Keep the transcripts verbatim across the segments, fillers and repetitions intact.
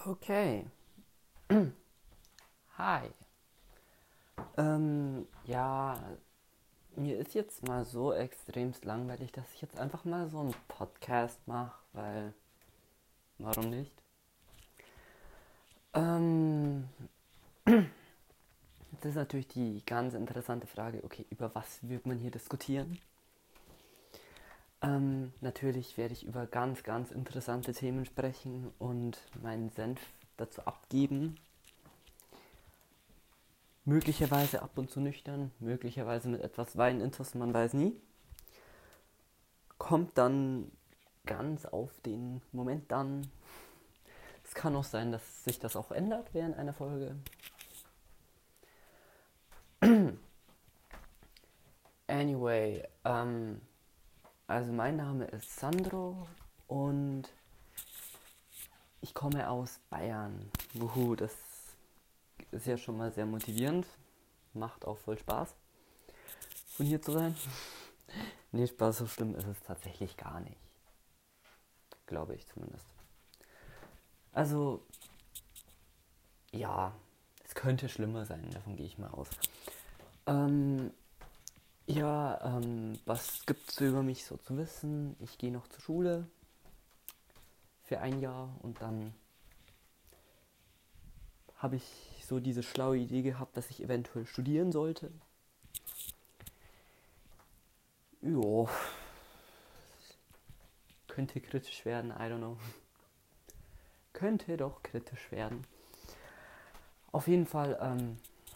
Okay. Hi. Ähm, ja, mir ist jetzt mal so extremst langweilig, dass ich jetzt einfach mal so einen Podcast mache, weil, warum nicht? Ähm, Jetzt ist natürlich die ganz interessante Frage, okay, über was wird man hier diskutieren? Ähm, natürlich werde ich über ganz, ganz interessante Themen sprechen und meinen Senf dazu abgeben. Möglicherweise ab und zu nüchtern, möglicherweise mit etwas Weinintus, man weiß nie. Kommt dann ganz auf den Moment dann. Es kann auch sein, dass sich das auch ändert während einer Folge. Anyway, ähm, also mein Name ist Sandro und ich komme aus Bayern. Wuhu, das ist ja schon mal sehr motivierend. Macht auch voll Spaß, von hier zu sein. Nee, Spaß, so schlimm ist es tatsächlich gar nicht. Glaube ich zumindest. Also, ja, es könnte schlimmer sein, davon gehe ich mal aus. Ähm, ja, ähm, was gibt's so über mich so zu wissen? Ich gehe noch zur Schule für ein Jahr und dann habe ich so diese schlaue Idee gehabt, dass ich eventuell studieren sollte. Jo, könnte kritisch werden, I don't know. Könnte doch kritisch werden. Auf jeden Fall, ähm,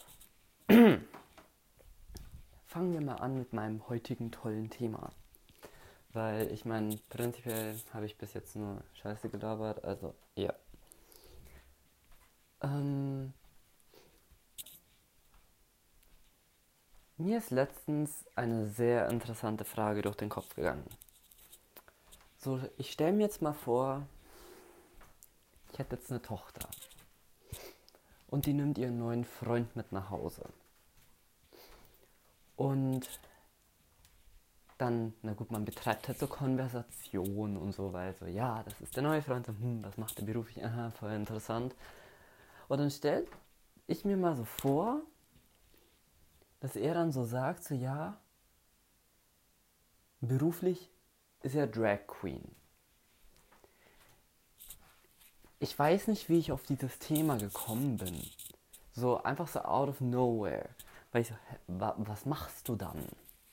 fangen wir mal an mit meinem heutigen tollen Thema. Weil ich meine, prinzipiell habe ich bis jetzt nur Scheiße gelabert, also ja. Ähm, Mir ist letztens eine sehr interessante Frage durch den Kopf gegangen. So, ich stelle mir jetzt mal vor, ich hätte jetzt eine Tochter und die nimmt ihren neuen Freund mit nach Hause. Und dann, na gut, man betreibt halt so Konversation und so, weil so, ja, das ist der neue Freund, so, hm, was macht der beruflich? Aha, voll interessant. Und dann stelle ich mir mal so vor, dass er dann so sagt, so, ja, beruflich ist er Drag Queen. Ich weiß nicht, wie ich auf dieses Thema gekommen bin. So einfach so out of nowhere. Weil ich so, hä, wa, was machst du dann?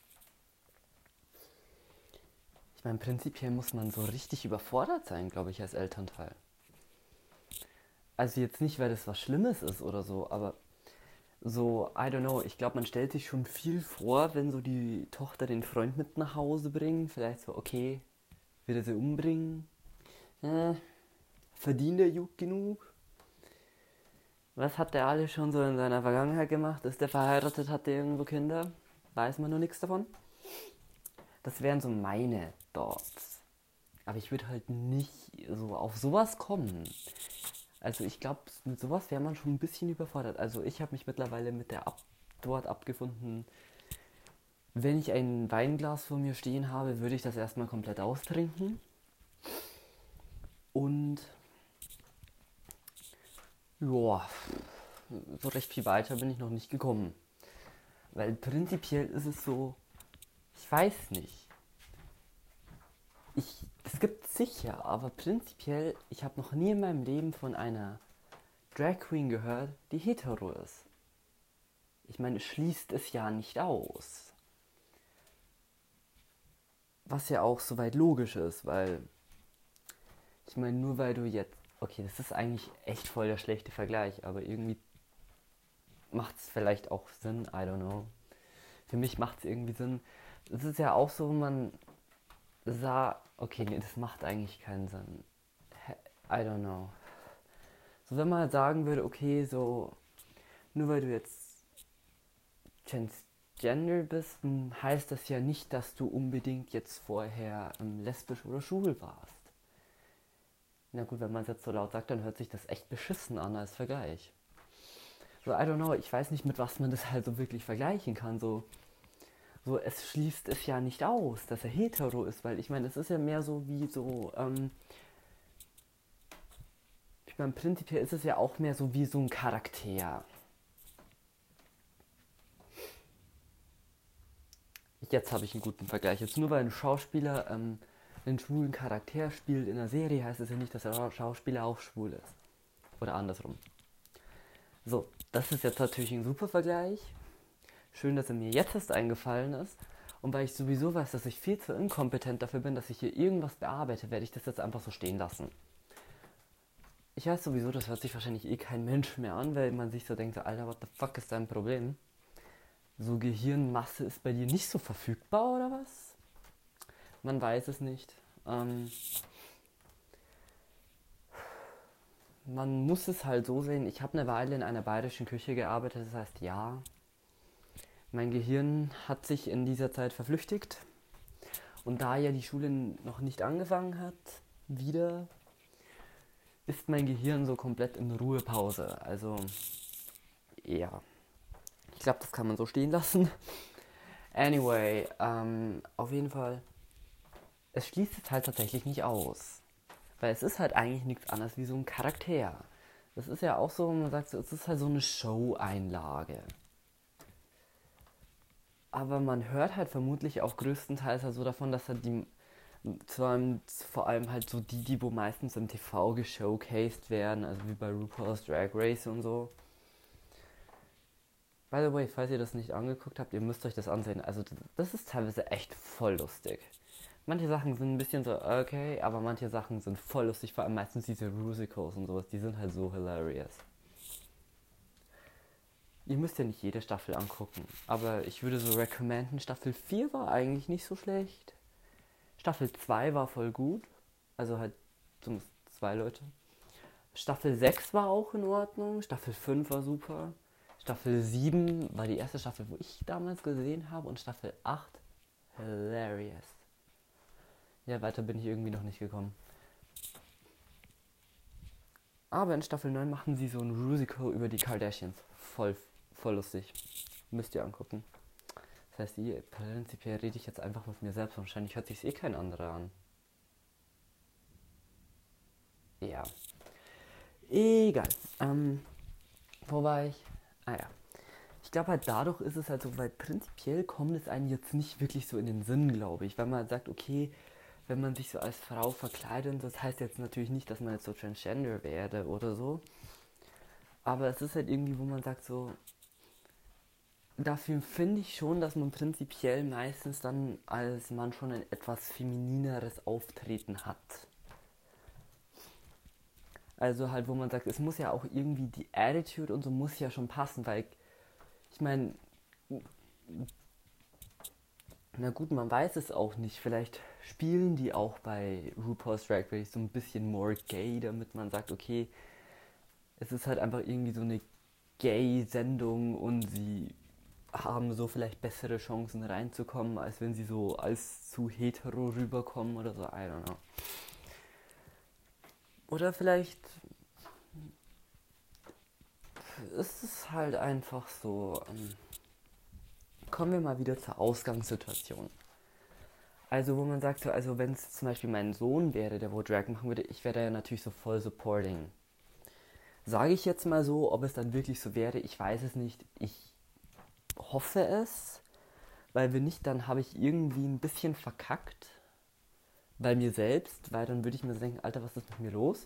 Ich meine, prinzipiell muss man so richtig überfordert sein, glaube ich, als Elternteil. Also jetzt nicht, weil das was Schlimmes ist oder so, aber so, I don't know, ich glaube, man stellt sich schon viel vor, wenn so die Tochter den Freund mit nach Hause bringt. Vielleicht so, okay, will er sie umbringen? Äh, verdient er gut genug? Was hat der alles schon so in seiner Vergangenheit gemacht? Ist der verheiratet, hat der irgendwo Kinder? Weiß man nur nichts davon? Das wären so meine Thoughts. Aber ich würde halt nicht so auf sowas kommen. Also ich glaube, mit sowas wäre man schon ein bisschen überfordert. Also ich habe mich mittlerweile mit der Antwort abgefunden, wenn ich ein Weinglas vor mir stehen habe, würde ich das erstmal komplett austrinken. Und ja, so recht viel weiter bin ich noch nicht gekommen. Weil prinzipiell ist es so, ich weiß nicht. Ich, es gibt sicher, aber prinzipiell, ich habe noch nie in meinem Leben von einer Drag Queen gehört, die hetero ist. Ich meine, es schließt es ja nicht aus. Was ja auch soweit logisch ist, weil ich meine, nur weil du jetzt, okay, das ist eigentlich echt voll der schlechte Vergleich, aber irgendwie macht es vielleicht auch Sinn, I don't know. Für mich macht es irgendwie Sinn. Es ist ja auch so, man sah, okay, nee, das macht eigentlich keinen Sinn. I don't know. So, wenn man halt sagen würde, okay, so, nur weil du jetzt transgender bist, heißt das ja nicht, dass du unbedingt jetzt vorher ähm, lesbisch oder schwul warst. Na gut, wenn man es jetzt so laut sagt, dann hört sich das echt beschissen an als Vergleich. So, I don't know, ich weiß nicht, mit was man das halt so wirklich vergleichen kann. So, so es schließt es ja nicht aus, dass er hetero ist, weil ich meine, es ist ja mehr so wie so, ähm, Ich meine, prinzipiell ist es ja auch mehr so wie so ein Charakter. Jetzt habe ich einen guten Vergleich. Jetzt nur weil ein Schauspieler ähm, einen schwulen Charakter spielt in einer Serie, heißt es ja nicht, dass der Schauspieler auch schwul ist. Oder andersrum. So, das ist jetzt natürlich ein super Vergleich. Schön, dass er mir jetzt erst eingefallen ist. Und weil ich sowieso weiß, dass ich viel zu inkompetent dafür bin, dass ich hier irgendwas bearbeite, werde ich das jetzt einfach so stehen lassen. Ich weiß sowieso, das hört sich wahrscheinlich eh kein Mensch mehr an, weil man sich so denkt, so, Alter, what the fuck ist dein Problem? So Gehirnmasse ist bei dir nicht so verfügbar oder was? Man weiß es nicht. Ähm, man muss es halt so sehen, ich habe eine Weile in einer bayerischen Küche gearbeitet, das heißt ja, mein Gehirn hat sich in dieser Zeit verflüchtigt. Und da ja die Schule noch nicht angefangen hat, wieder, ist mein Gehirn so komplett in Ruhepause. Also, ja. Ich glaube, das kann man so stehen lassen. Anyway, ähm, auf jeden Fall, es schließt es halt tatsächlich nicht aus. Weil es ist halt eigentlich nichts anderes wie so ein Charakter. Das ist ja auch so, man sagt so, es ist halt so eine Show-Einlage. Aber man hört halt vermutlich auch größtenteils halt so davon, dass halt die, zwar vor allem halt so die, die wo meistens im T V geshowcased werden, also wie bei RuPaul's Drag Race und so. By the way, falls ihr das nicht angeguckt habt, ihr müsst euch das ansehen. Also das ist teilweise echt voll lustig. Manche Sachen sind ein bisschen so okay, aber manche Sachen sind voll lustig, vor allem meistens diese Musicals und sowas, die sind halt so hilarious. Ihr müsst ja nicht jede Staffel angucken, aber ich würde so recommenden, Staffel vier war eigentlich nicht so schlecht. Staffel zwei war voll gut, also halt zumindest zwei Leute. Staffel sechs war auch in Ordnung, Staffel fünf war super. Staffel sieben war die erste Staffel, wo ich damals gesehen habe, und Staffel acht, hilarious. Ja, weiter bin ich irgendwie noch nicht gekommen. Aber in Staffel neun machen sie so ein Musical über die Kardashians. Voll, voll lustig. Müsst ihr angucken. Das heißt, ihr, prinzipiell rede ich jetzt einfach mit mir selbst. Wahrscheinlich hört sich eh kein anderer an. Ja. Egal. Ähm, wo war ich? Ah ja. Ich glaube halt dadurch ist es halt so, weil prinzipiell kommt es einem jetzt nicht wirklich so in den Sinn, glaube ich. Weil man sagt, okay, wenn man sich so als Frau verkleidet, das heißt jetzt natürlich nicht, dass man jetzt so transgender werde oder so. Aber es ist halt irgendwie, wo man sagt so, dafür finde ich schon, dass man prinzipiell meistens dann als Mann schon ein etwas feminineres Auftreten hat. Also halt, wo man sagt, es muss ja auch irgendwie die Attitude und so muss ja schon passen, weil ich meine, na gut, man weiß es auch nicht. Vielleicht spielen die auch bei RuPaul's Drag Race so ein bisschen more gay, damit man sagt, okay, es ist halt einfach irgendwie so eine Gay-Sendung und sie haben so vielleicht bessere Chancen reinzukommen, als wenn sie so als zu hetero rüberkommen oder so, I don't know. Oder vielleicht ist es halt einfach so. Ähm, kommen wir mal wieder zur Ausgangssituation. Also wo man sagt, so, also wenn es zum Beispiel mein Sohn wäre, der wo Drag machen würde, ich wäre da ja natürlich so voll supporting. Sage ich jetzt mal so, ob es dann wirklich so wäre, ich weiß es nicht. Ich hoffe es, weil wenn nicht, dann habe ich irgendwie ein bisschen verkackt bei mir selbst, weil dann würde ich mir so denken, Alter, was ist mit mir los?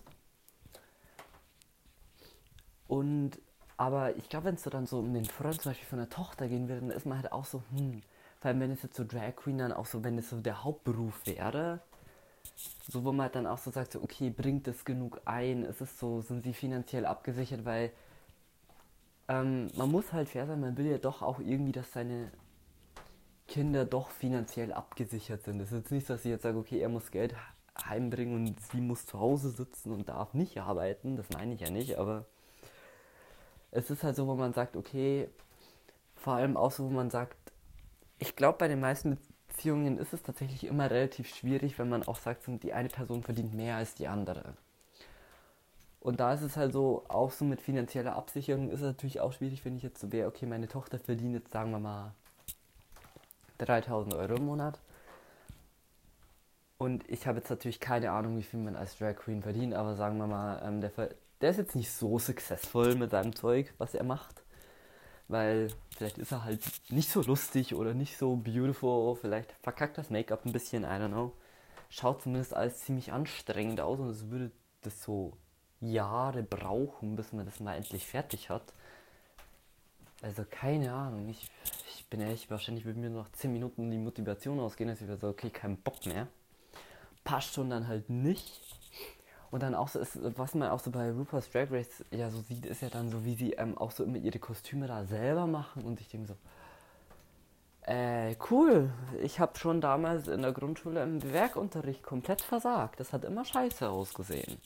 Und, aber ich glaube, wenn es so dann so um den Freund zum Beispiel von der Tochter gehen würde, dann ist man halt auch so, hm, vor allem wenn es jetzt so Drag Queen dann auch so, wenn es so der Hauptberuf wäre, so wo man halt dann auch so sagt, so, okay, bringt es genug ein, ist es so, sind sie finanziell abgesichert, weil ähm, man muss halt fair sein, man will ja doch auch irgendwie, dass seine Kinder doch finanziell abgesichert sind. Es ist jetzt nicht so, dass sie jetzt sagen, okay, er muss Geld heimbringen und sie muss zu Hause sitzen und darf nicht arbeiten, das meine ich ja nicht, aber es ist halt so, wo man sagt, okay, vor allem auch so, wo man sagt, ich glaube, bei den meisten Beziehungen ist es tatsächlich immer relativ schwierig, wenn man auch sagt, die eine Person verdient mehr als die andere. Und da ist es halt so, auch so mit finanzieller Absicherung ist es natürlich auch schwierig, wenn ich jetzt so wäre, okay, meine Tochter verdient jetzt, sagen wir mal, dreitausend Euro im Monat. Und ich habe jetzt natürlich keine Ahnung, wie viel man als Drag Queen verdient, aber sagen wir mal, ähm, der, ver- der ist jetzt nicht so successful mit seinem Zeug, was er macht. Weil vielleicht ist er halt nicht so lustig oder nicht so beautiful, vielleicht verkackt das Make-up ein bisschen, I don't know. Schaut zumindest alles ziemlich anstrengend aus und es würde das so Jahre brauchen, bis man das mal endlich fertig hat. Also keine Ahnung, ich, ich bin ehrlich, wahrscheinlich würde mir nach zehn Minuten die Motivation ausgehen, dass ich wäre so, okay, kein Bock mehr. Paar Stunden dann halt nicht. Und dann auch so ist, was man auch so bei RuPaul's Drag Race ja so sieht, ist ja dann so, wie sie ähm, auch so immer ihre Kostüme da selber machen. Und ich denke so, äh, cool. Ich habe schon damals in der Grundschule im Werkunterricht komplett versagt. Das hat immer scheiße ausgesehen.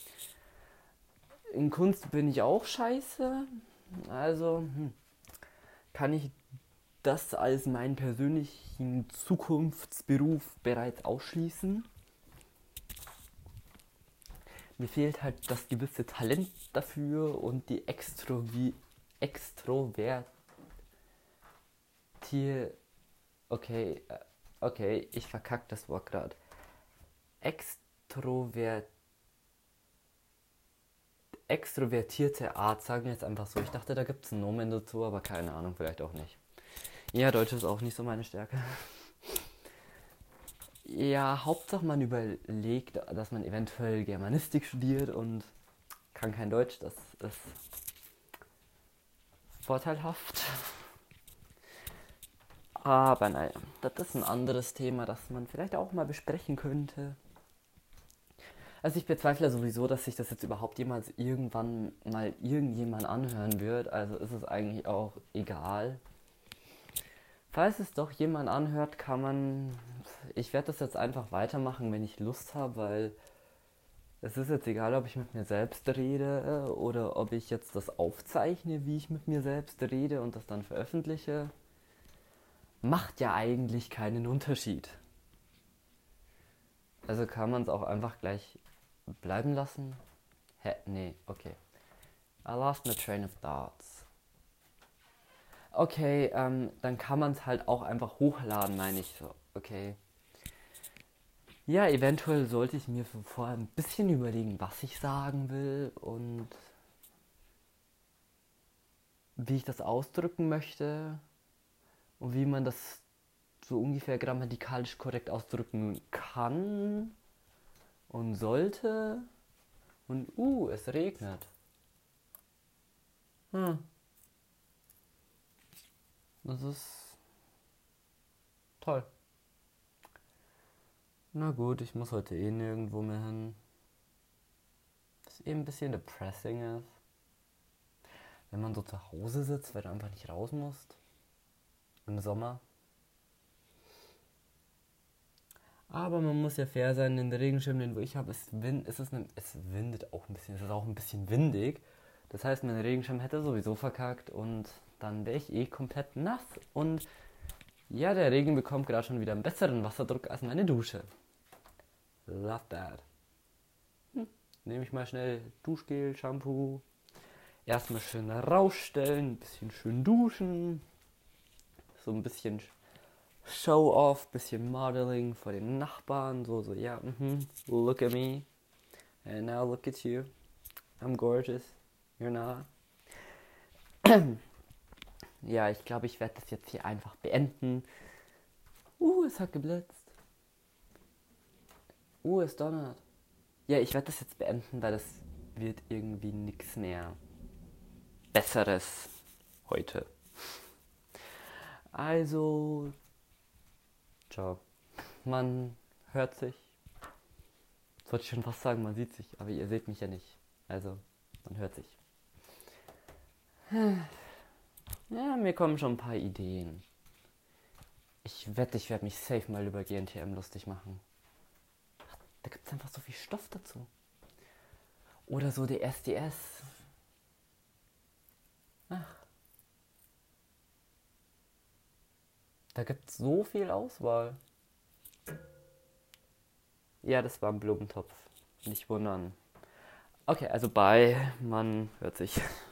In Kunst bin ich auch scheiße. Also hm, kann ich das als meinen persönlichen Zukunftsberuf bereits ausschließen. Mir fehlt halt das gewisse Talent dafür und die Extrovi Extrovertier. Okay, äh, okay, ich verkack das Wort gerade. Extrovert extrovertierte Art, sagen wir jetzt einfach so. Ich dachte, da gibt es einen Nomen dazu, aber keine Ahnung, vielleicht auch nicht. Ja, Deutsch ist auch nicht so meine Stärke. Ja, Hauptsache man überlegt, dass man eventuell Germanistik studiert und kann kein Deutsch, das ist vorteilhaft. Aber naja, das ist ein anderes Thema, das man vielleicht auch mal besprechen könnte. Also ich bezweifle sowieso, dass sich das jetzt überhaupt jemals irgendwann mal irgendjemand anhören wird. Also ist es eigentlich auch egal. Falls es doch jemand anhört, kann man... Ich werde das jetzt einfach weitermachen, wenn ich Lust habe, weil es ist jetzt egal, ob ich mit mir selbst rede oder ob ich jetzt das aufzeichne, wie ich mit mir selbst rede und das dann veröffentliche. Macht ja eigentlich keinen Unterschied. Also kann man es auch einfach gleich bleiben lassen. Hä? Nee, okay. I lost my train of thoughts. Okay, ähm, dann kann man es halt auch einfach hochladen, meine ich so. Okay. Ja, eventuell sollte ich mir vorher ein bisschen überlegen, was ich sagen will und wie ich das ausdrücken möchte und wie man das so ungefähr grammatikalisch korrekt ausdrücken kann und sollte. Und uh, es regnet. Hm. Das ist toll. Na gut, ich muss heute eh nirgendwo mehr hin. Was eben ein bisschen depressing ist. Wenn man so zu Hause sitzt, weil du einfach nicht raus musst. Im Sommer. Aber man muss ja fair sein, den Regenschirm, den ich habe, ist wind, ist es, ne, es windet auch ein bisschen, es ist auch ein bisschen windig. Das heißt, mein Regenschirm hätte sowieso verkackt und dann wäre ich eh komplett nass. Und ja, der Regen bekommt gerade schon wieder einen besseren Wasserdruck als meine Dusche. Love that. Hm. Nehme ich mal schnell Duschgel, Shampoo. Erstmal schön rausstellen, ein bisschen schön duschen. So ein bisschen Show-off, bisschen Modeling vor den Nachbarn. So, so, ja, mhm, look at me. And now look at you. I'm gorgeous. You're not. Ja, ich glaube, ich werde das jetzt hier einfach beenden. Uh, es hat geblitzt. Uh, es donnert. Ja, ich werde das jetzt beenden, weil das wird irgendwie nichts mehr Besseres heute. Also, ciao. Man hört sich. Das wollte ich schon fast sagen, man sieht sich, aber ihr seht mich ja nicht. Also, man hört sich. Ja, mir kommen schon ein paar Ideen. Ich wette, ich werde mich safe mal über G N T M lustig machen. Da gibt es einfach so viel Stoff dazu. Oder so der S D S. Ach. Da gibt es so viel Auswahl. Ja, das war ein Blumentopf. Nicht wundern. Okay, also bye. Man hört sich.